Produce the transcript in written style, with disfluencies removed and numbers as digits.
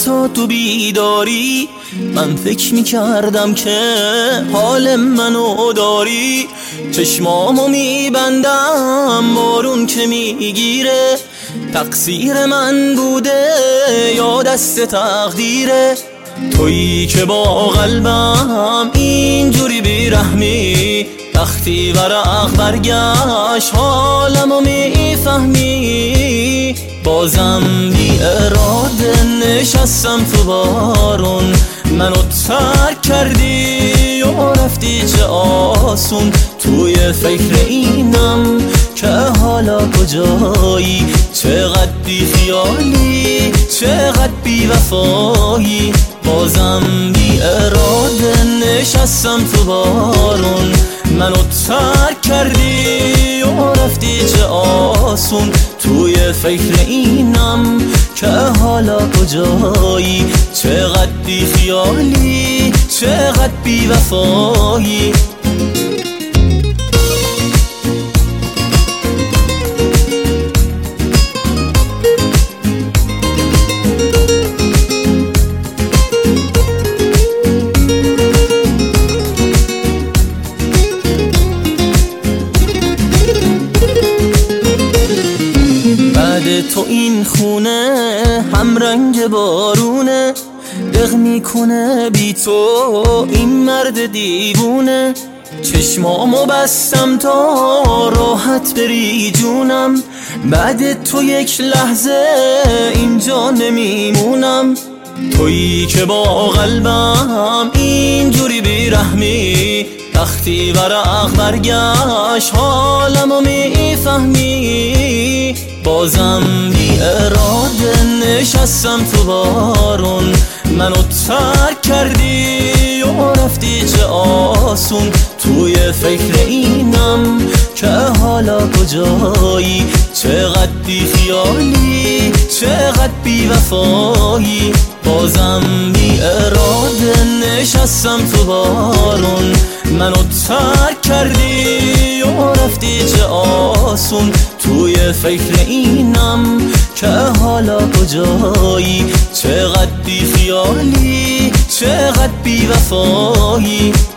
تا تو بیداری من فکر میکردم که حال منو داری. چشمامو میبندم بارون که میگیره، تقصیر من بوده یا دست تقدیره؟ تویی که با قلبم اینجوری بیرحمی، وقتی ورق برگشت حالمو میفهمی. بازم بی اراده نشستم تو بارون، منو ترک کردی و رفتی چه آسون. توی فکر اینم که حالا کجایی، چقدر بی خیالی چقدر بی وفایی. بازم بی اراده نشستم تو بارون، منو ترک کردی و رفتی چه آسون. توی فکر اینم که حالا کجایی، چقدر بی خیالی چقدر بی وفایی. تو این خونه هم رنگ بارونه، دق میکنه بی تو این مرد دیوونه. چشمامو بستم تا راحت بری جونم، بعد تو یک لحظه اینجا نمیمونم. تویی که با قلبم اینجوری بیرحمی، وقتی ورق برگشت حالمو میفهمی. بازم بی اراده نشستم تو بارون، منو ترک کردی و رفتی چه آسون. توی فکر اینم که حالا کجایی، چقدر بی خیالی چقدر بی وفایی. بازم بی اراده نشستم تو بارون، منو ترک کردی و رفتی چه آسون. توی فکر اینم که حالا کجایی، چقدر بی خیالی چقدر بی وفایی.